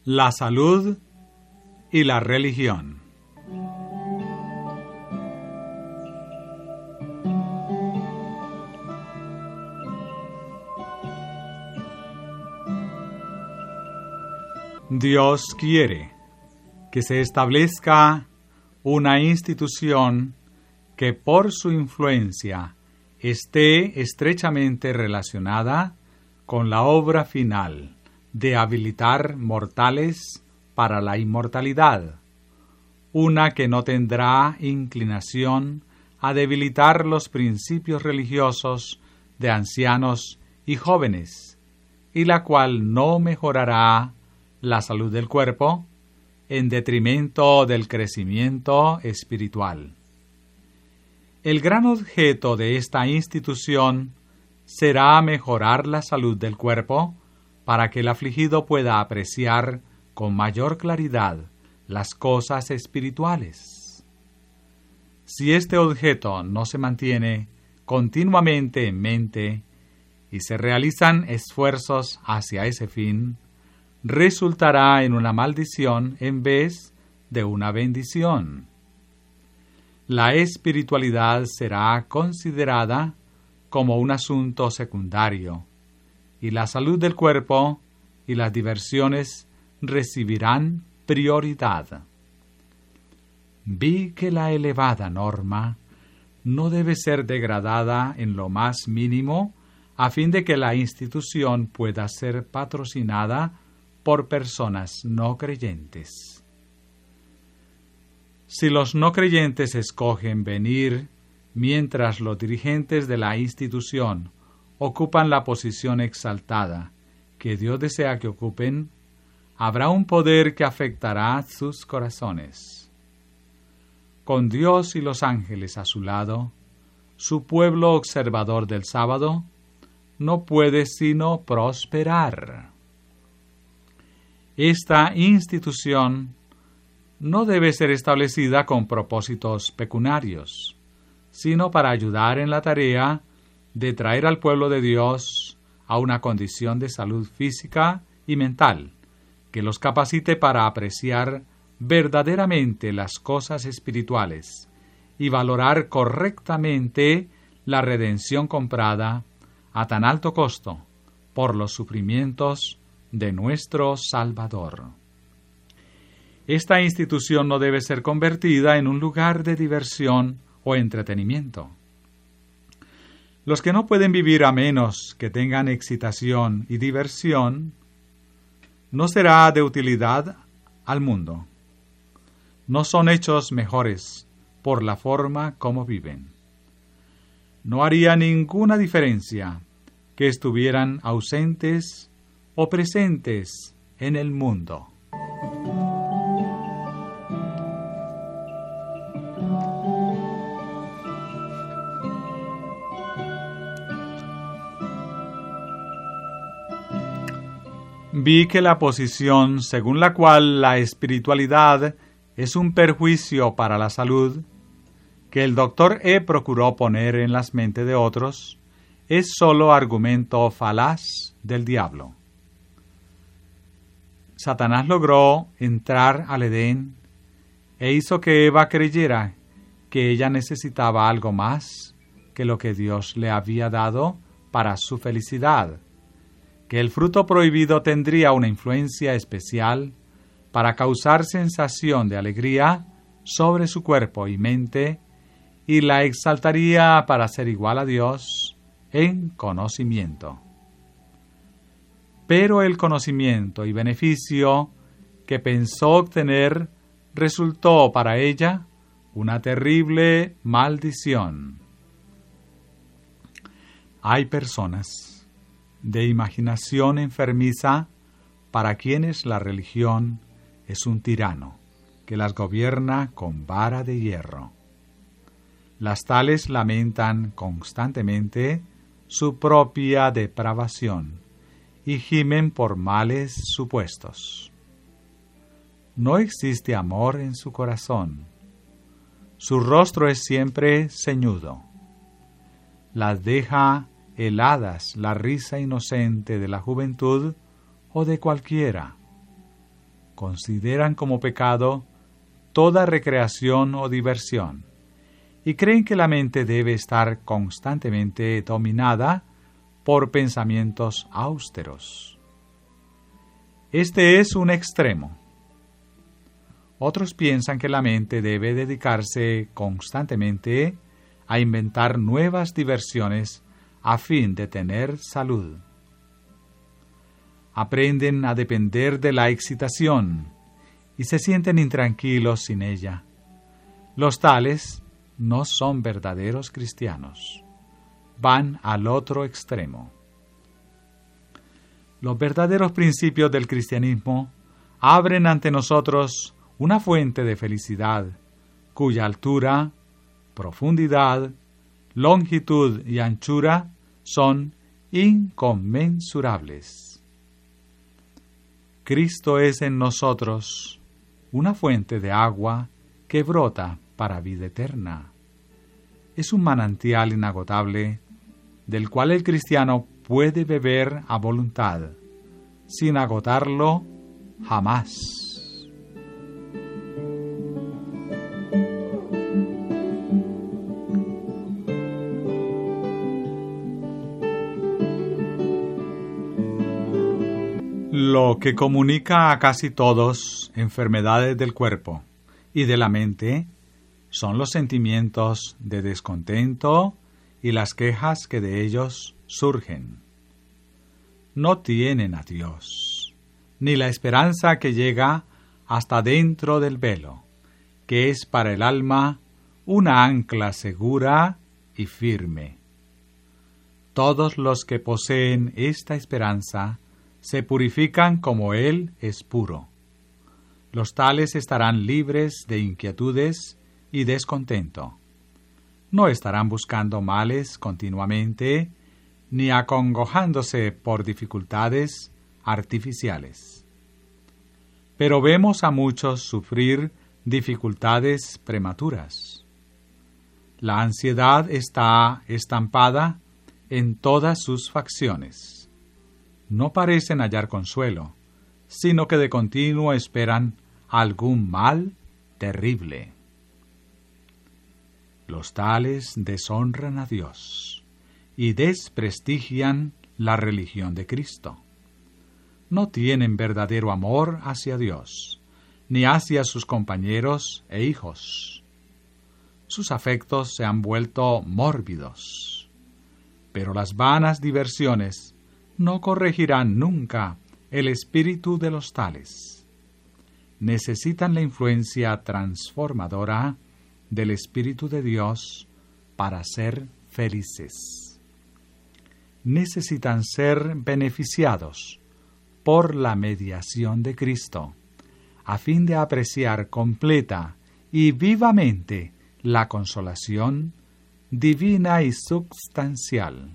la salud y la religión. Dios quiere que se establezca una institución que por su influencia esté estrechamente relacionada con la obra final de habilitar mortales para la inmortalidad, una que no tendrá inclinación a debilitar los principios religiosos de ancianos y jóvenes, y la cual no mejorará la salud del cuerpo en detrimento del crecimiento espiritual. El gran objeto de esta institución será mejorar la salud del cuerpo para que el afligido pueda apreciar con mayor claridad las cosas espirituales. Si este objeto no se mantiene continuamente en mente y se realizan esfuerzos hacia ese fin, resultará en una maldición en vez de una bendición. La espiritualidad será considerada como un asunto secundario, y la salud del cuerpo y las diversiones recibirán prioridad. Vi que la elevada norma no debe ser degradada en lo más mínimo a fin de que la institución pueda ser patrocinada por personas no creyentes. Si los no creyentes escogen venir mientras los dirigentes de la institución ocupan la posición exaltada que Dios desea que ocupen, habrá un poder que afectará sus corazones. Con Dios y los ángeles a su lado, su pueblo observador del sábado no puede sino prosperar. Esta institución no debe ser establecida con propósitos pecuniarios, sino para ayudar en la tarea de traer al pueblo de Dios a una condición de salud física y mental, que los capacite para apreciar verdaderamente las cosas espirituales y valorar correctamente la redención comprada a tan alto costo por los sufrimientos de nuestro Salvador. Esta institución no debe ser convertida en un lugar de diversión o entretenimiento. Los que no pueden vivir a menos que tengan excitación y diversión, no será de utilidad al mundo. No son hechos mejores por la forma como viven. No haría ninguna diferencia que estuvieran ausentes o presentes en el mundo. Vi que la posición según la cual la espiritualidad es un perjuicio para la salud, que el Dr. E. procuró poner en las mentes de otros, es sólo argumento falaz del diablo. Satanás logró entrar al Edén e hizo que Eva creyera que ella necesitaba algo más que lo que Dios le había dado para su felicidad, que el fruto prohibido tendría una influencia especial para causar sensación de alegría sobre su cuerpo y mente y la exaltaría para ser igual a Dios en conocimiento. Pero el conocimiento y beneficio que pensó obtener resultó para ella una terrible maldición. Hay personas de imaginación enfermiza para quienes la religión es un tirano que las gobierna con vara de hierro. Las tales lamentan constantemente su propia depravación y gimen por males supuestos. No existe amor en su corazón. Su rostro es siempre ceñudo. Las deja heladas la risa inocente de la juventud o de cualquiera. consideran como pecado toda recreación o diversión y creen que la mente debe estar constantemente dominada por pensamientos austeros. Este es un extremo. Otros piensan que la mente debe dedicarse constantemente a inventar nuevas diversiones a fin de tener salud. Aprenden a depender de la excitación y se sienten intranquilos sin ella. Los tales no son verdaderos cristianos. Van al otro extremo. Los verdaderos principios del cristianismo abren ante nosotros una fuente de felicidad, cuya altura, profundidad, longitud y anchura son inconmensurables. Cristo es en nosotros una fuente de agua que brota para vida eterna. Es un manantial inagotable del cual el cristiano puede beber a voluntad, sin agotarlo jamás. Lo que comunica a casi todos enfermedades del cuerpo y de la mente son los sentimientos de descontento y las quejas que de ellos surgen. No tienen a Dios, ni la esperanza que llega hasta dentro del velo, que es para el alma una ancla segura y firme. Todos los que poseen esta esperanza se purifican como Él es puro. Los tales estarán libres de inquietudes y descontento. No estarán buscando males continuamente, ni acongojándose por dificultades artificiales. Pero vemos a muchos sufrir dificultades prematuras. La ansiedad está estampada en todas sus facciones. No parecen hallar consuelo, sino que de continuo esperan algún mal terrible. Los tales deshonran a Dios y desprestigian la religión de Cristo. No tienen verdadero amor hacia Dios, ni hacia sus compañeros e hijos. Sus afectos se han vuelto mórbidos, pero las vanas diversiones no corregirán nunca el espíritu de los tales. Necesitan la influencia transformadora del Espíritu de Dios para ser felices. Necesitan ser beneficiados por la mediación de Cristo, a fin de apreciar completa y vivamente la consolación divina y substancial.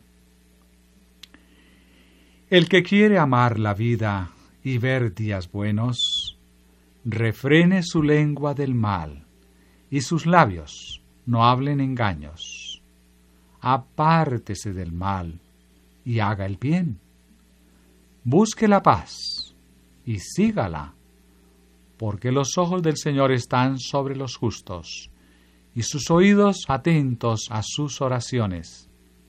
El que quiere amar la vida y ver días buenos, refrene su lengua del mal, y sus labios no hablen engaños. Apártese del mal y haga el bien. Busque la paz y sígala, porque los ojos del Señor están sobre los justos, y sus oídos atentos a sus oraciones.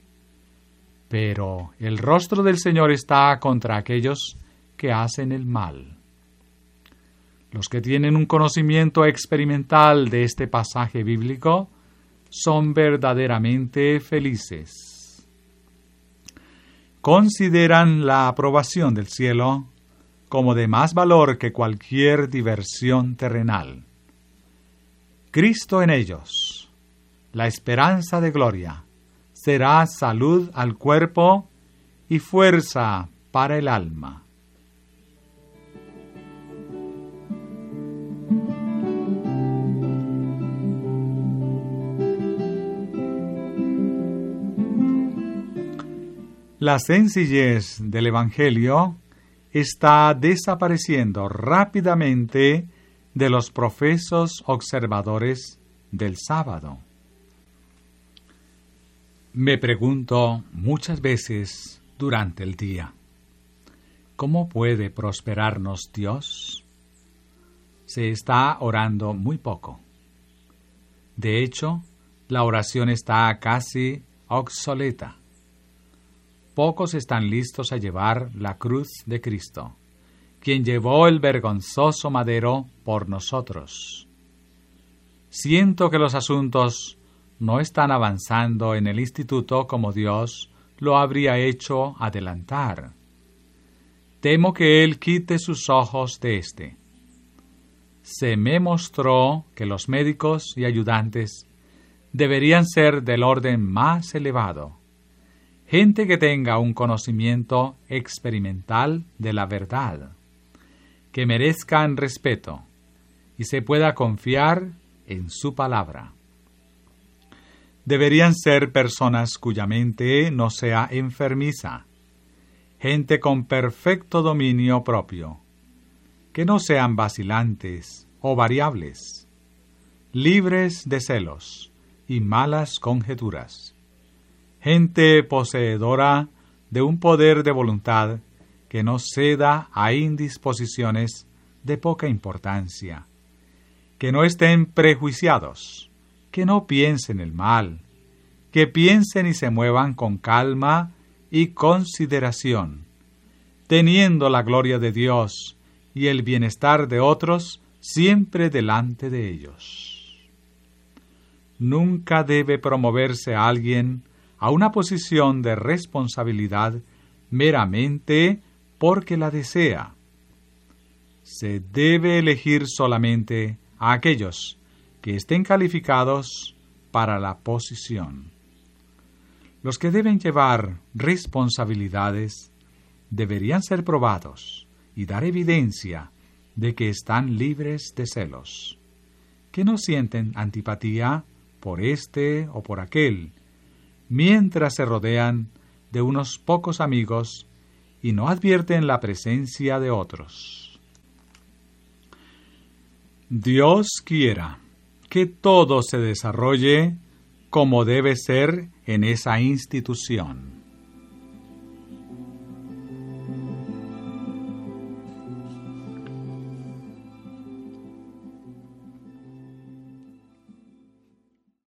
Pero el rostro del Señor está contra aquellos que hacen el mal. Los que tienen un conocimiento experimental de este pasaje bíblico son verdaderamente felices. Consideran la aprobación del cielo como de más valor que cualquier diversión terrenal. Cristo en ellos, la esperanza de gloria, será salud al cuerpo y fuerza para el alma. La sencillez del Evangelio está desapareciendo rápidamente de los profesos observadores del sábado. Me pregunto muchas veces durante el día, ¿cómo puede prosperarnos Dios? se está orando muy poco. De hecho, la oración está casi obsoleta. Pocos están listos a llevar la cruz de Cristo, quien llevó el vergonzoso madero por nosotros. Siento que los asuntos no están avanzando en el instituto como Dios lo habría hecho adelantar. Temo que Él quite sus ojos de éste. Se me mostró que los médicos y ayudantes deberían ser del orden más elevado, gente que tenga un conocimiento experimental de la verdad, que merezcan respeto y se pueda confiar en su palabra. Deberían ser personas cuya mente no sea enfermiza, gente con perfecto dominio propio, que no sean vacilantes o variables, libres de celos y malas conjeturas, gente poseedora de un poder de voluntad que no ceda a indisposiciones de poca importancia, que no estén prejuiciados, que no piensen el mal, que piensen y se muevan con calma y consideración, teniendo la gloria de Dios y el bienestar de otros siempre delante de ellos. Nunca debe promoverse a alguien a una posición de responsabilidad meramente porque la desea. Se debe elegir solamente a aquellos que estén calificados para la posición. Los que deben llevar responsabilidades deberían ser probados y dar evidencia de que están libres de celos, que no sienten antipatía por este o por aquel, mientras se rodean de unos pocos amigos y no advierten la presencia de otros. Dios quiera que todo se desarrolle como debe ser en esa institución.